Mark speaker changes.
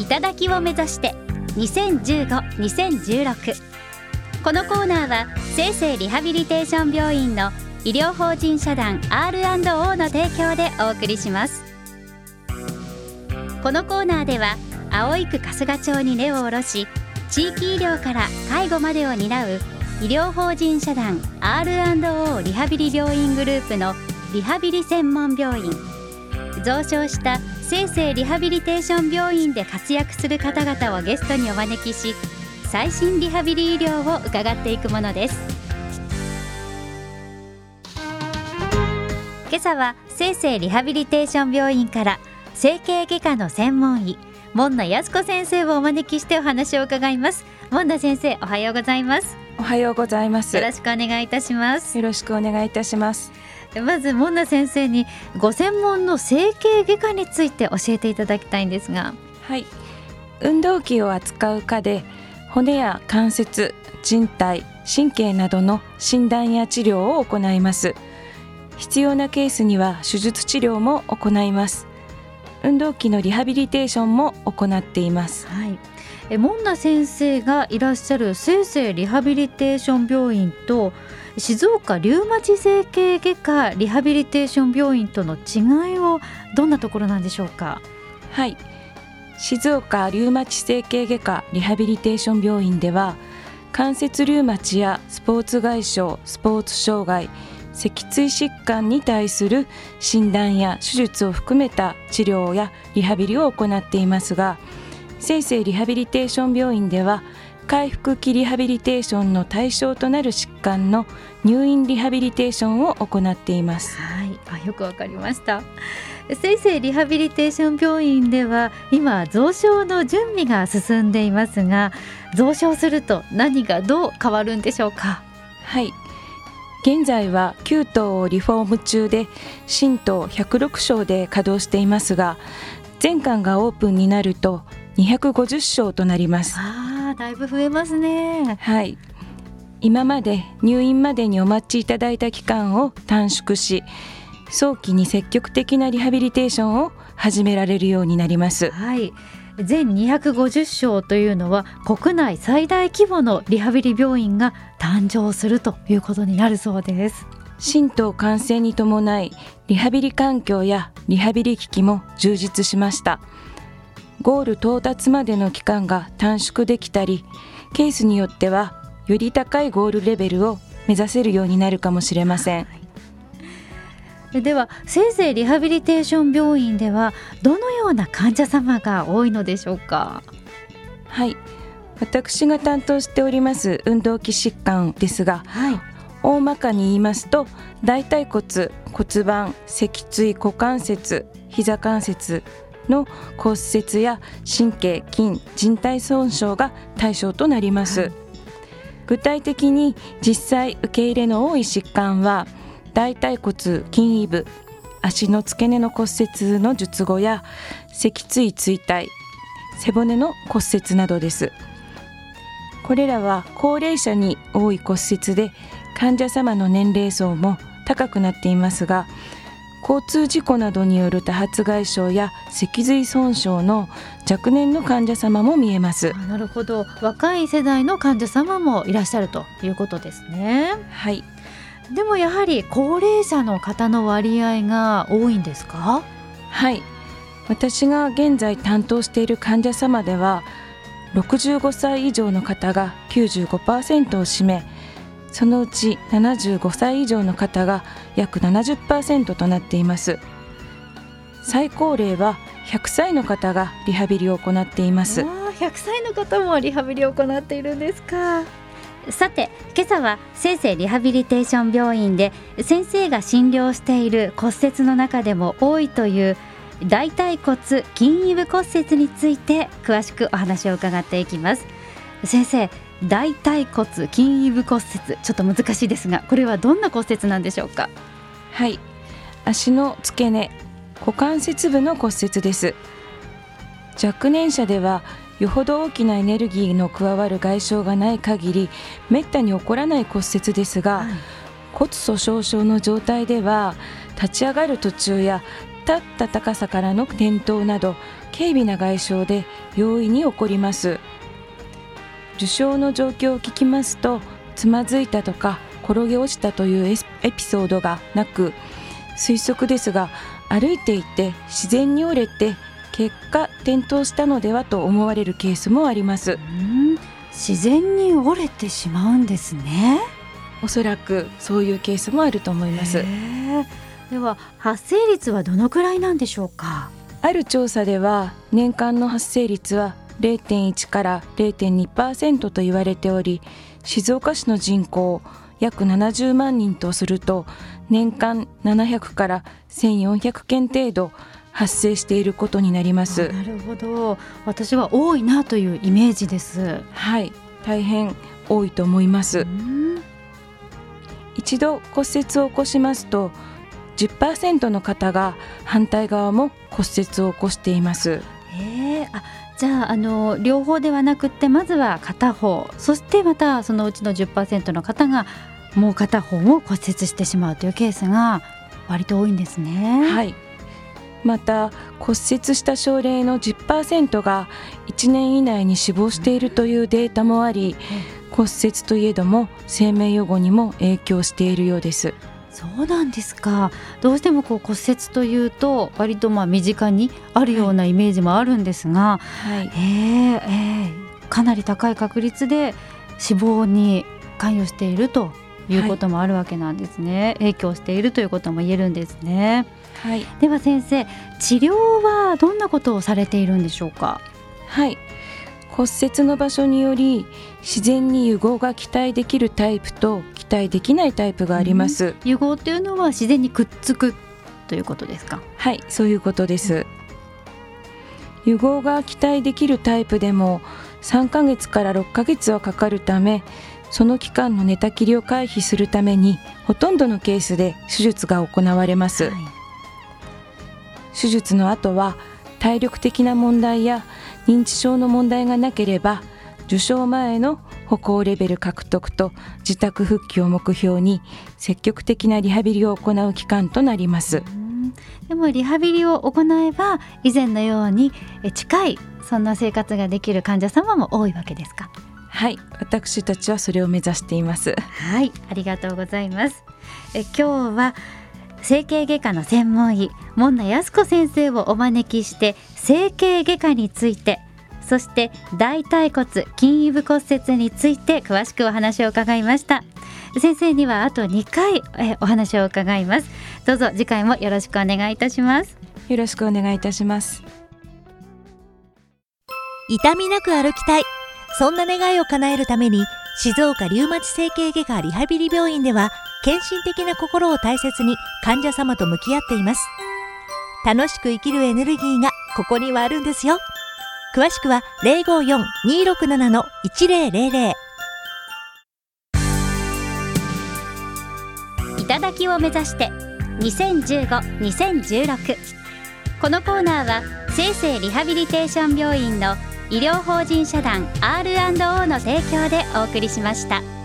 Speaker 1: 頂を目指して2015-2016。このコーナーは生成リハビリテーション病院の医療法人社団 R&O の提供でお送りします。このコーナーでは葵区春日町に根を下ろし、地域医療から介護までを担う医療法人社団 R&O リハビリ病院グループのリハビリ専門病院、増床した生成リハビリテーション病院で活躍する方々をゲストにお招きし、最新リハビリ医療を伺っていくものです。今朝は生成リハビリテーション病院から整形外科の専門医門田康子先生をお招きしてお話を伺います。門田先生、おはようございます。
Speaker 2: おはようございます。
Speaker 1: よろしくお願いいたします。
Speaker 2: よろしくお願いいたします。
Speaker 1: まず門田先生にご専門の整形外科について教えていただきたいんですが。
Speaker 2: はい、運動器を扱う科で骨や関節、人体、神経などの診断や治療を行います。必要なケースには手術治療も行います。運動器のリハビリテーションも行っています。
Speaker 1: はい、門田先生がいらっしゃる生成リハビリテーション病院と静岡リウマチ整形外科リハビリテーション病院との違いをどんなところなんでしょうか。
Speaker 2: はい、静岡リウマチ整形外科リハビリテーション病院では、関節リウマチやスポーツ外傷、スポーツ障害、脊椎疾患に対する診断や手術を含めた治療やリハビリを行っていますが、生成リハビリテーション病院では回復期リハビリテーションの対象となる疾患の入院リハビリテーションを行っています。
Speaker 1: はい、よくわかりました。生成リハビリテーション病院では今増床の準備が進んでいますが、増床すると何がどう変わるんでしょうか。
Speaker 2: はい、現在は9棟をリフォーム中で新棟106床で稼働していますが、全館がオープンになると250床となります。
Speaker 1: だいぶ増えますね。
Speaker 2: はい、今まで入院までにお待ちいただいた期間を短縮し、早期に積極的なリハビリテーションを始められるようになります。
Speaker 1: はい、全250床というのは国内最大規模のリハビリ病院が誕生するということになるそうです。
Speaker 2: 新棟完成に伴いリハビリ環境やリハビリ機器も充実しました。ゴール到達までの期間が短縮できたり、ケースによってはより高いゴールレベルを目指せるようになるかもしれません。
Speaker 1: では生成リハビリテーション病院ではどのような患者様が多いのでしょうか。
Speaker 2: はい、私が担当しております運動器疾患ですが、大まかに言いますと、大腿骨、骨盤、脊椎、股関節、膝関節の骨折や神経、筋、人体損傷が対象となります。具体的に実際受け入れの多い疾患は、大腿骨筋異部、足の付け根の骨折の術後や脊椎椎体、背骨の骨折などです。これらは高齢者に多い骨折で、患者様の年齢層も高くなっていますが、交通事故などによる多発外傷や脊髄損傷の若年の患者様も見えます。
Speaker 1: なるほど、若い世代の患者様もいらっしゃるということですね。
Speaker 2: はい、
Speaker 1: でもやはり高齢者の方の割合が多いんですか。
Speaker 2: はい、私が現在担当している患者様では65歳以上の方が 95% を占め、そのうち75歳以上の方が約 70% となっています。最高齢は100歳の方がリハビリを行っています。
Speaker 1: 100歳の方もリハビリを行っているんですか。さて、今朝は生成リハビリテーション病院で先生が診療している骨折の中でも多いという大腿骨筋異部骨折について詳しくお話を伺っていきます。先生、大腿骨筋異部骨折、ちょっと難しいですが、これはどんな骨折なんでしょうか。
Speaker 2: はい、足の付け根、股関節部の骨折です。若年者ではよほど大きなエネルギーの加わる外傷がない限りめったに起こらない骨折ですが、骨粗しょう症の状態では立ち上がる途中や立った高さからの転倒など軽微な外傷で容易に起こります。受傷の状況を聞きますと、つまずいたとか転げ落ちたというエピソードがなく、推測ですが歩いていて自然に折れて結果転倒したのではと思われるケースもあります。
Speaker 3: 自然に折れてしまうんですね。
Speaker 2: おそらくそういうケースもあると思います。
Speaker 3: では発生率はどのくらいなんでしょうか？
Speaker 2: ある調査では年間の発生率は 0.1 から 0.2% と言われており、静岡市の人口約70万人とすると年間700から1400件程度発生していることになります。
Speaker 3: なるほど。私は多いなというイメージです。
Speaker 2: はい、大変多いと思います。一度骨折を起こしますと 10% の方が反対側も骨折を起こしています。
Speaker 3: じゃあ、両方ではなくってまずは片方、そしてまたそのうちの 10% の方がもう片方も骨折してしまうというケースが割と多いんですね。
Speaker 2: はい、また骨折した症例の 10% が1年以内に死亡しているというデータもあり、骨折といえども生命予後にも影響しているようです。
Speaker 3: そうなんですか。どうしても骨折というと割と身近にあるようなイメージもあるんですが、かなり高い確率で死亡に関与しているということもあるわけなんですね。影響しているということも言えるんですね。では先生、治療はどんなことをされているんでしょうか？
Speaker 2: 骨折の場所により自然に癒合が期待できるタイプと期待できないタイプがあります。
Speaker 3: 癒合というのは自然にくっつくということですか？
Speaker 2: はい、そういうことです。癒合が期待できるタイプでも3ヶ月から6ヶ月はかかるため、その期間の寝たきりを回避するためにほとんどのケースで手術が行われます。手術の後は体力的な問題や認知症の問題がなければ受傷前の歩行レベル獲得と自宅復帰を目標に積極的なリハビリを行う期間となります。
Speaker 3: でもリハビリを行えば以前のように近いそんな生活ができる患者様も多いわけですか？
Speaker 2: はい、私たちはそれを目指しています。
Speaker 3: はい、ありがとうございます。今日は整形外科の専門医門名靖子先生をお招きして整形外科について、そして大腿骨筋位部骨折について詳しくお話を伺いました。先生にはあと2回お話を伺います。どうぞ次回もよろしくお願いいたします。
Speaker 2: よろしくお願いいたします。
Speaker 4: 痛みなく歩きたい、そんな願いを叶えるために静岡リウマチ整形外科リハビリ病院では献身的な心を大切に患者様と向き合っています。楽しく生きるエネルギーがここにはあるんですよ。詳しくは 054-267-1000。
Speaker 1: 頂きを目指して2015-2016。このコーナーは生生リハビリテーション病院の医療法人社団 R&O の提供でお送りしました。